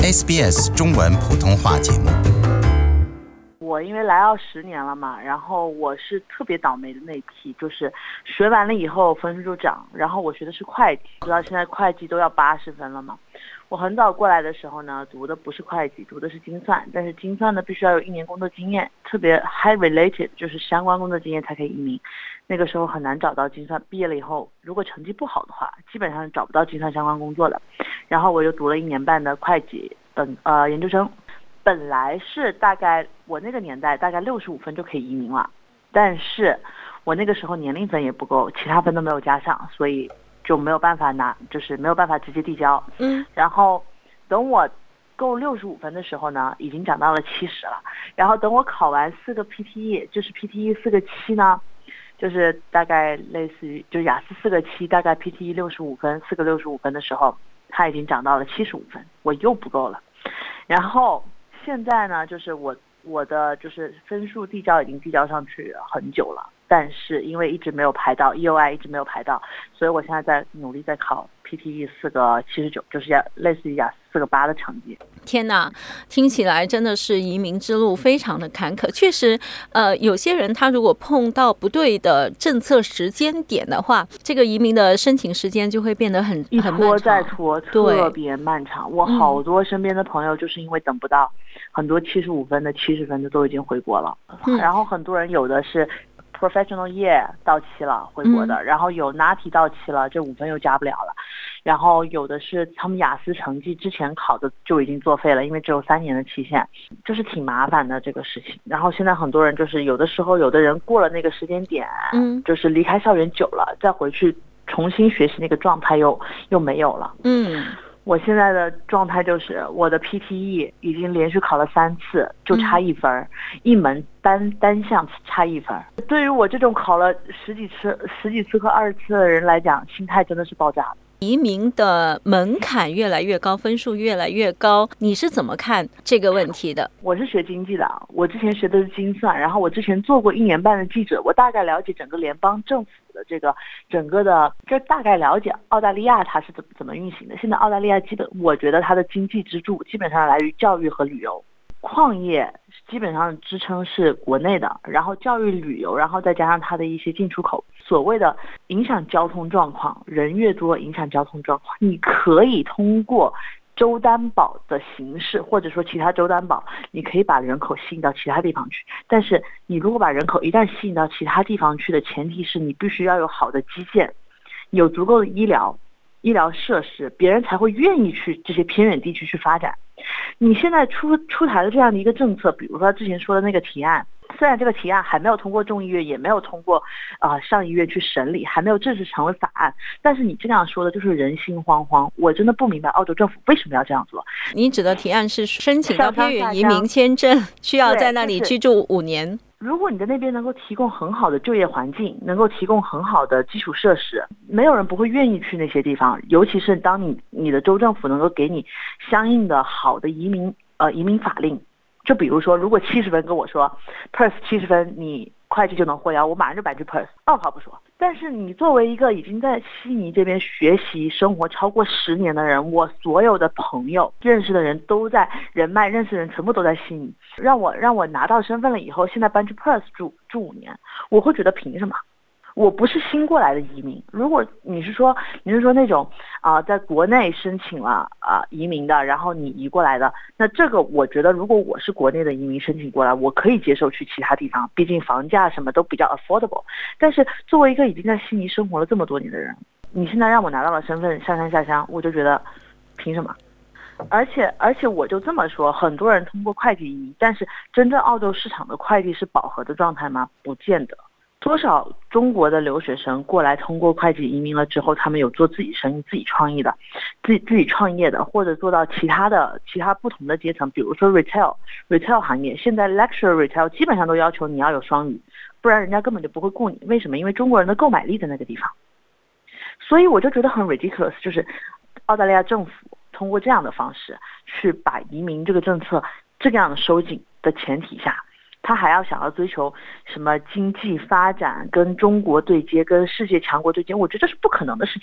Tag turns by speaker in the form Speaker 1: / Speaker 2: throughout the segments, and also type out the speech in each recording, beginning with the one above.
Speaker 1: SBS 中文普通话节目。
Speaker 2: 我因为来澳10年了嘛，然后我是特别倒霉的那一批，就是学完了以后分数就涨，然后我学的是会计，知道现在会计都要80分了嘛。我很早过来的时候呢，读的不是会计，读的是精算，但是精算呢必须要有1年工作经验，特别 high related 就是相关工作经验才可以移民。那个时候很难找到精算，毕业了以后如果成绩不好的话，基本上找不到精算相关工作的。然后我就读了1年半的会计研究生。本来是大概我那个年代大概65分就可以移民了，但是我那个时候年龄分也不够，其他分都没有加上，所以就没有办法拿，就是没有办法直接递交。然后等我够65分的时候呢，已经涨到了70了。然后等我考完4个 PTE， 就是 PTE 4个7呢，就是大概类似于就是雅思4个7，大概 PTE 65分，4个65分的时候，它已经涨到了75分，我又不够了。然后现在呢，就是我的就是分数递交已经递交上去很久了，但是因为一直没有排到 EOI 一直没有排到，所以我现在在努力在考 PTE 4个79，就是类似于雅思4个8的成绩。
Speaker 3: 天哪，听起来真的是移民之路非常的坎坷。确实，有些人他如果碰到不对的政策时间点的话，这个移民的申请时间就会变得很
Speaker 2: 一拖再拖，特
Speaker 3: 别
Speaker 2: 别漫长。我好多身边的朋友就是因为等不到，很多75分的、70分的都已经回国了。然后很多人有的是 professional year 到期了回国的，然后有 NATI 到期了，这5分又加不了了。然后有的是他们雅思成绩之前考的就已经作废了，因为只有3年的期限，就是挺麻烦的这个事情。然后现在很多人就是有的时候有的人过了那个时间点，就是离开校园久了，再回去重新学习那个状态又没有了。我现在的状态就是我的 PTE 已经连续考了3次，就差1分，一门单项差1分。对于我这种考了十几次课20次的人来讲，心态真的是爆炸的。
Speaker 3: 移民的门槛越来越高，分数越来越高，你是怎么看这个问题的？
Speaker 2: 我是学经济的，我之前学的是精算，然后我之前做过1年半的记者，我大概了解整个联邦政府的这个整个的，就大概了解澳大利亚它是怎么运行的。现在澳大利亚我觉得它的经济支柱基本上来于教育和旅游。矿业基本上支撑是国内的，然后教育旅游，然后再加上它的一些进出口。所谓的影响交通状况，人越多影响交通状况，你可以通过州担保的形式，或者说其他州担保，你可以把人口吸引到其他地方去。但是你如果把人口一旦吸引到其他地方去的前提是你必须要有好的基建，有足够的医疗设施，别人才会愿意去这些偏远地区去发展。你现在出台的这样的一个政策，比如说之前说的那个提案，虽然这个提案还没有通过众议院，也没有通过上议院去审理，还没有正式成为法案，但是你这样说的就是人心惶惶。我真的不明白澳洲政府为什么要这样做。
Speaker 3: 你指的提案是申请到偏远移民签证，需要在那里居住5年。
Speaker 2: 如果你在那边能够提供很好的就业环境，能够提供很好的基础设施，没有人不会愿意去那些地方。尤其是当你的州政府能够给你相应的好的移民法令，就比如说如果70分跟我说 Perth 70分你会计就能获邀，我马上就摆去 Perth， 二话不说。但是你作为一个已经在悉尼这边学习生活超过10年的人，我所有的朋友认识的人都在人脉认识的人全部都在悉尼，让我拿到身份了以后，现在搬去 Perth 住5年，我会觉得凭什么？我不是新过来的移民。如果你是说那种在国内申请了移民的，然后你移过来的，那这个我觉得如果我是国内的移民申请过来，我可以接受去其他地方，毕竟房价什么都比较 affordable。但是作为一个已经在悉尼生活了这么多年的人，你现在让我拿到了身份上山下乡，我就觉得凭什么？而且我就这么说，很多人通过会计移，但是真正澳洲市场的会计是饱和的状态吗？不见得。多少中国的留学生过来通过会计移民了之后，他们有做自己生意、自己创业的，或者做到其他不同的阶层，比如说 retail 行业，现在 luxury retail 基本上都要求你要有双语，不然人家根本就不会雇你。为什么？因为中国人的购买力在那个地方。所以我就觉得很 ridiculous， 就是澳大利亚政府通过这样的方式去把移民这个政策这样的收紧的前提下，他还要想要追求什么经济发展，跟中国对接，跟世界强国对接，我觉得这是不可能的事情。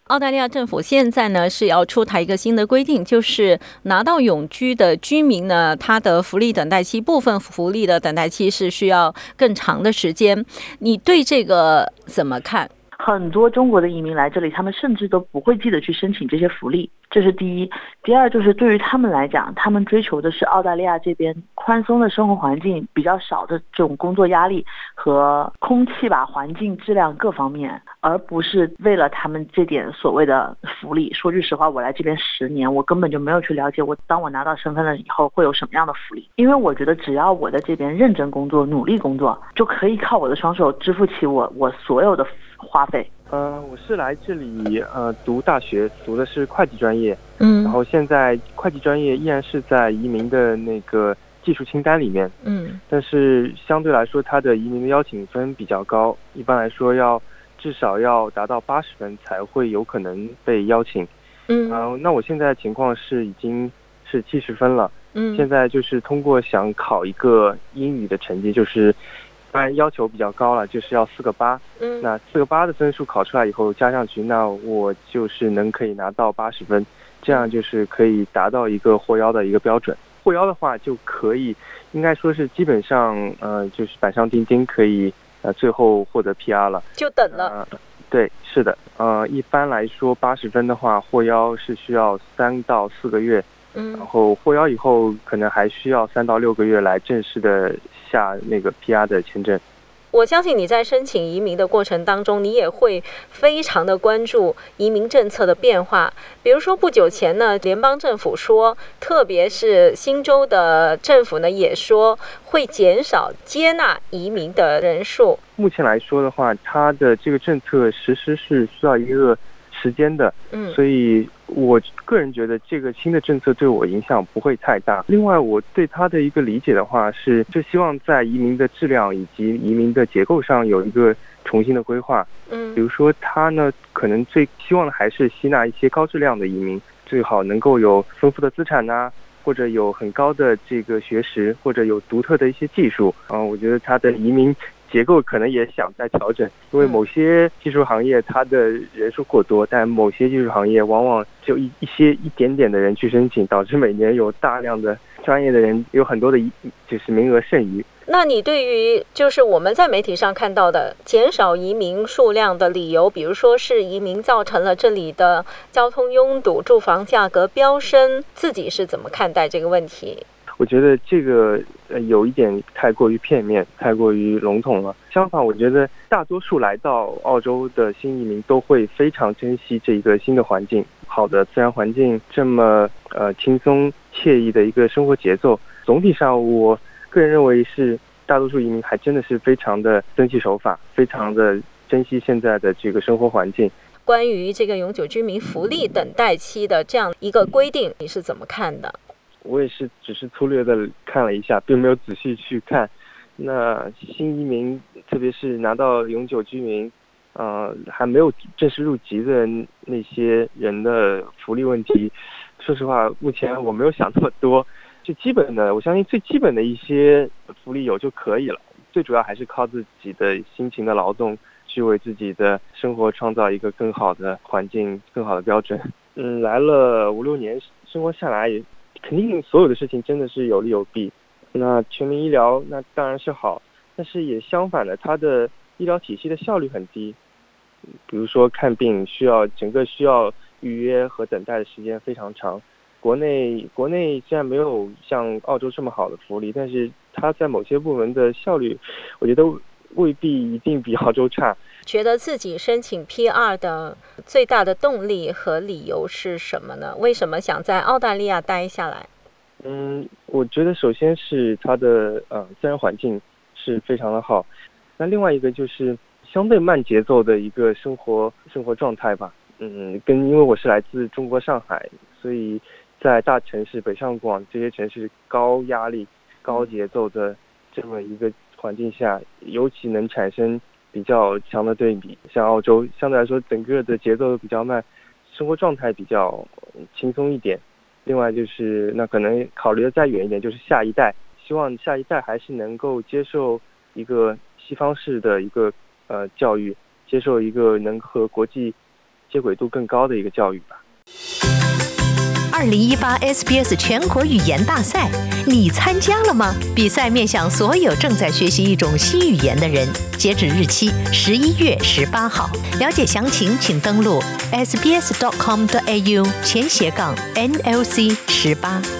Speaker 3: 澳大利亚政府现在呢是要出台一个新的规定，就是拿到永居的居民呢，他的福利等待期，部分福利的等待期是需要更长的时间。你对这个怎么看？
Speaker 2: 很多中国的移民来这里，他们甚至都不会记得去申请这些福利，这是第一。第二就是对于他们来讲，他们追求的是澳大利亚这边宽松的生活环境，比较少的这种工作压力和空气吧、环境质量各方面，而不是为了他们这点所谓的福利。说句实话，我来这边10年，我根本就没有去了解当我拿到身份了以后会有什么样的福利，因为我觉得只要我在这边认真工作、努力工作，就可以靠我的双手支付起我所有的花费。
Speaker 4: 我是来这里读大学，读的是会计专业，
Speaker 3: 然
Speaker 4: 后现在会计专业依然是在移民的那个技术清单里面，但是相对来说它的移民的邀请分比较高，一般来说至少要达到80分才会有可能被邀请。那我现在的情况是已经是70分了，现在就是通过想考一个英语的成绩，就是当然要求比较高了，就是要4个8，那4个8的分数考出来以后加上去，那我就是可以拿到80分，这样就是可以达到一个获邀的一个标准。获邀的话就可以，应该说是基本上就是板上钉钉，可以最后获得 PR 了，
Speaker 3: 就等了。
Speaker 4: 对，是的，一般来说80分的话，获邀是需要3到4个月，然后获邀以后可能还需要3到6个月来正式的下那个 PR 的签证。
Speaker 3: 我相信你在申请移民的过程当中，你也会非常的关注移民政策的变化。比如说不久前呢，联邦政府说，特别是新州的政府呢，也说会减少接纳移民的人数。
Speaker 4: 目前来说的话，它的这个政策实施是需要一个时间的，所以我个人觉得这个新的政策对我影响不会太大。另外，我对它的一个理解的话是，就希望在移民的质量以及移民的结构上有一个重新的规划。比如说它呢，可能最希望的还是吸纳一些高质量的移民，最好能够有丰富的资产啊，或者有很高的这个学识，或者有独特的一些技术。我觉得它的移民结构可能也想再调整，因为某些技术行业它的人数过多，但某些技术行业往往只有一点点的人去申请，导致每年有大量的专业的人，有很多的就是名额剩余。
Speaker 3: 那你对于就是我们在媒体上看到的减少移民数量的理由，比如说是移民造成了这里的交通拥堵、住房价格飙升，自己是怎么看待这个问题？
Speaker 4: 我觉得这个有一点太过于片面，太过于笼统了。相反，我觉得大多数来到澳洲的新移民都会非常珍惜这个新的环境，好的自然环境，这么轻松惬意的一个生活节奏。总体上，我个人认为是大多数移民还真的是非常的遵纪守法，非常的珍惜现在的这个生活环境。
Speaker 3: 关于这个永久居民福利等待期的这样一个规定，你是怎么看的？
Speaker 4: 我也是只是粗略的看了一下，并没有仔细去看。那新移民，特别是拿到永久居民，还没有正式入籍的那些人的福利问题，说实话，目前我没有想那么多。最基本的，我相信最基本的一些福利有就可以了。最主要还是靠自己的辛勤的劳动，去为自己的生活创造一个更好的环境、更好的标准。来了5、6年，生活下来也。肯定所有的事情真的是有利有弊，那全民医疗那当然是好，但是也相反的，它的医疗体系的效率很低。比如说看病需要预约和等待的时间非常长。国内虽然没有像澳洲这么好的福利，但是它在某些部门的效率，我觉得未必一定比澳洲差。
Speaker 3: 觉得自己申请 PR 的最大的动力和理由是什么呢？为什么想在澳大利亚待下来？
Speaker 4: 我觉得首先是它的自然环境是非常的好，那另外一个就是相对慢节奏的一个生活状态吧。因为我是来自中国上海，所以在大城市北上广这些城市高压力、高节奏的这么一个环境下，尤其能产生比较强的对比。像澳洲相对来说整个的节奏比较慢，生活状态比较轻松一点。另外就是那可能考虑的再远一点，就是下一代，希望下一代还是能够接受一个西方式的一个教育，接受一个能和国际接轨度更高的一个教育吧。
Speaker 5: 2018 SBS 全国语言大赛，你参加了吗？比赛面向所有正在学习一种新语言的人，截止日期11月18号。了解详情，请登录 sbs.com.au/NLC18。